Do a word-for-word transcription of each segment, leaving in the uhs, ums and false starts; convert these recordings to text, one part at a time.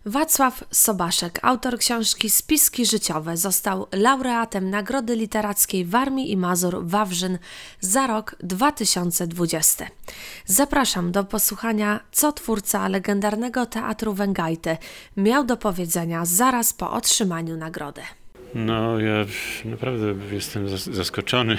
Wacław Sobaszek, autor książki Spiski życiowe, został laureatem Nagrody Literackiej Warmii i Mazur Wawrzyn za rok dwa tysiące dwudziesty. Zapraszam do posłuchania, co twórca legendarnego Teatru Węgajty miał do powiedzenia zaraz po otrzymaniu nagrody. No, ja naprawdę jestem zaskoczony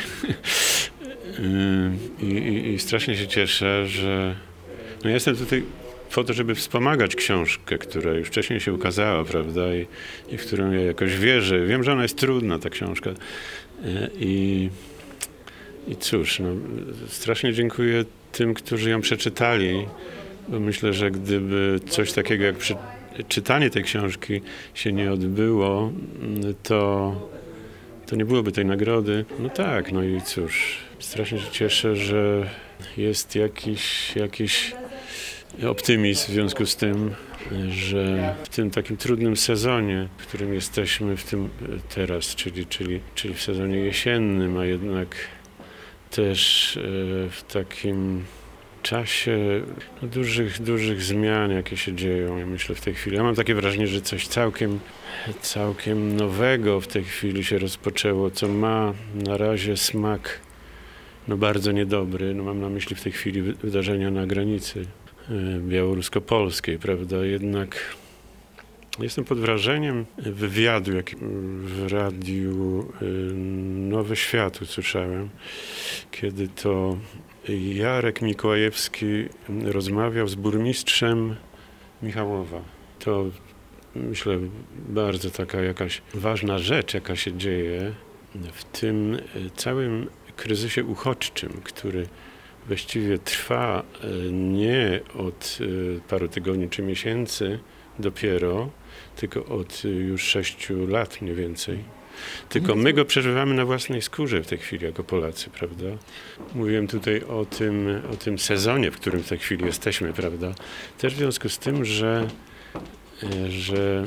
I, i, i strasznie się cieszę, że no ja jestem tutaj po to, żeby wspomagać książkę, która już wcześniej się ukazała, prawda, i, i w którą ja jakoś wierzę. Wiem, że ona jest trudna, ta książka. I, i cóż, no, strasznie dziękuję tym, którzy ją przeczytali, bo myślę, że gdyby coś takiego jak przy, czytanie tej książki się nie odbyło, to, to nie byłoby tej nagrody. No tak, no i cóż, strasznie się cieszę, że jest jakiś, jakiś optymizm w związku z tym, że w tym takim trudnym sezonie, w którym jesteśmy w tym teraz, czyli, czyli, czyli w sezonie jesiennym, a jednak też w takim czasie no, dużych, dużych zmian, jakie się dzieją, ja myślę w tej chwili. Ja mam takie wrażenie, że coś całkiem, całkiem nowego w tej chwili się rozpoczęło, co ma na razie smak no, bardzo niedobry. No, mam na myśli w tej chwili wydarzenia na granicy białorusko-polskiej, prawda? Jednak jestem pod wrażeniem wywiadu, jaki w radiu Nowy Świat usłyszałem, kiedy to Jarek Mikołajewski rozmawiał z burmistrzem Michałowa. To myślę bardzo taka jakaś ważna rzecz, jaka się dzieje w tym całym kryzysie uchodźczym, który właściwie trwa nie od paru tygodni czy miesięcy dopiero, tylko od już sześciu lat mniej więcej. Tylko my go przeżywamy na własnej skórze w tej chwili jako Polacy, prawda? Mówiłem tutaj o tym, o tym sezonie, w którym w tej chwili jesteśmy, prawda? Też w związku z tym, że, że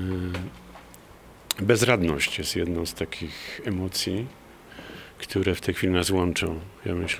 bezradność jest jedną z takich emocji, które w tej chwili nas łączą, ja myślę.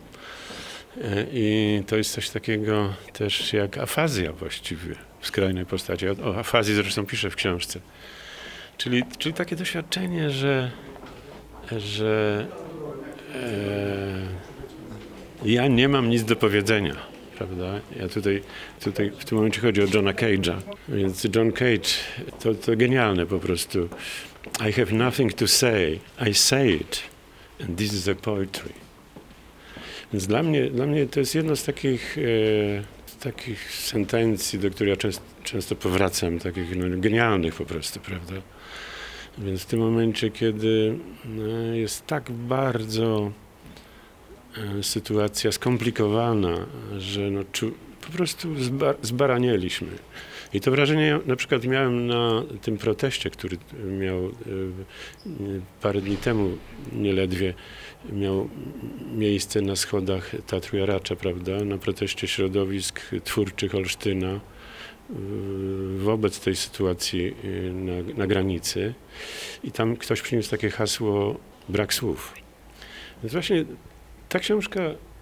I to jest coś takiego też jak afazja właściwie w skrajnej postaci. O afazji zresztą piszę w książce. Czyli, czyli takie doświadczenie, że, że e, ja nie mam nic do powiedzenia, prawda? Ja tutaj, tutaj w tym momencie chodzi o Johna Cage'a, więc John Cage to, to genialne po prostu. I have nothing to say, I say it, and this is the poetry. Więc dla mnie, dla mnie to jest jedna z takich, e, takich sentencji, do których ja często, często powracam, takich no, genialnych po prostu, prawda? Więc w tym momencie, kiedy e, jest tak bardzo e, sytuacja skomplikowana, że no, czu, po prostu zba, zbaranieliśmy. I to wrażenie ja na przykład miałem na tym proteście, który miał e, parę dni temu nieledwie miał miejsce na schodach Teatru Jaracza, prawda, na proteście środowisk twórczych Olsztyna wobec tej sytuacji na, na granicy. I tam ktoś przyniósł takie hasło brak słów. Więc właśnie ta książka,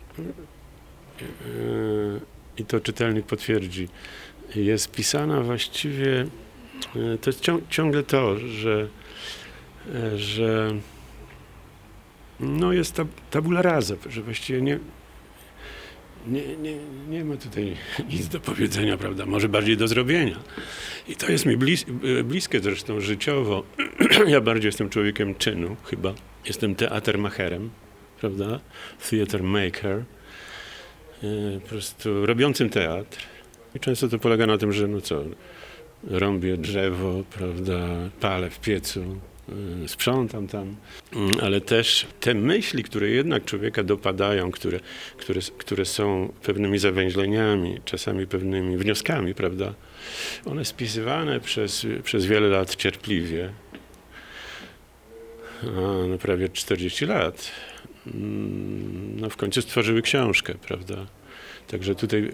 i to czytelnik potwierdzi, jest pisana właściwie, to jest ciągle to, że, że no jest ta tabula rasa, że właściwie nie, nie, nie, nie ma tutaj nic do powiedzenia, prawda? Może bardziej do zrobienia. I to jest mi blis, bliskie zresztą życiowo. Ja bardziej jestem człowiekiem czynu chyba. Jestem teatermacherem, prawda? Theater maker. Po prostu robiącym teatr. I często to polega na tym, że no co, rąbię drzewo, prawda? Palę w piecu. Sprzątam tam, ale też te myśli, które jednak człowieka dopadają, które, które, które są pewnymi zawęźleniami, czasami pewnymi wnioskami, prawda? One spisywane przez, przez wiele lat cierpliwie, a no prawie czterdzieści lat, no w końcu stworzyły książkę, prawda? Także tutaj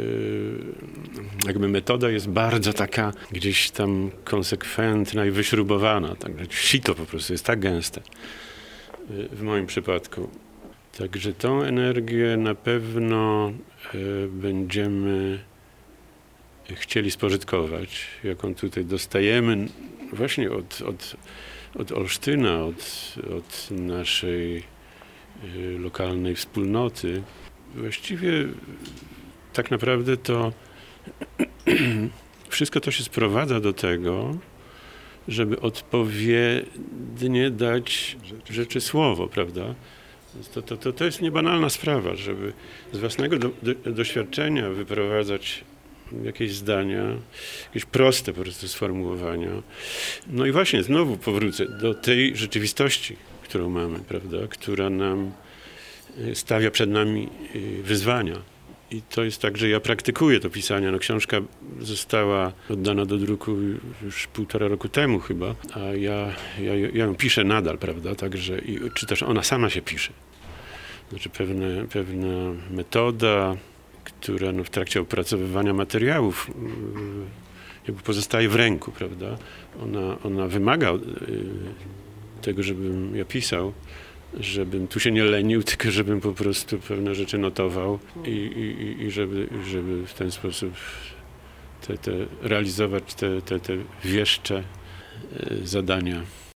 jakby metoda jest bardzo taka gdzieś tam konsekwentna i wyśrubowana. Także sito po prostu jest tak gęste w moim przypadku. Także tą energię na pewno będziemy chcieli spożytkować, jaką tutaj dostajemy właśnie od, od, od Olsztyna, od, od naszej y, lokalnej wspólnoty. Właściwie tak naprawdę to wszystko to się sprowadza do tego, żeby odpowiednie dać rzeczy słowo, prawda? To, to, to, to jest niebanalna sprawa, żeby z własnego do, do, doświadczenia wyprowadzać jakieś zdania, jakieś proste po prostu sformułowania. No i właśnie znowu powrócę do tej rzeczywistości, którą mamy, prawda? Która nam stawia przed nami wyzwania. I to jest tak, że ja praktykuję to pisanie. No, książka została oddana do druku już półtora roku temu chyba, a ja, ja, ja ją piszę nadal, prawda? Także, i, czy też ona sama się pisze. Znaczy pewne, pewna metoda, która no, w trakcie opracowywania materiałów jakby pozostaje w ręku, prawda? Ona, ona wymaga y, tego, żebym ja pisał, żebym tu się nie lenił, tylko żebym po prostu pewne rzeczy notował i, i, i żeby, żeby w ten sposób te, te, realizować te, te, te wieszcze zadania.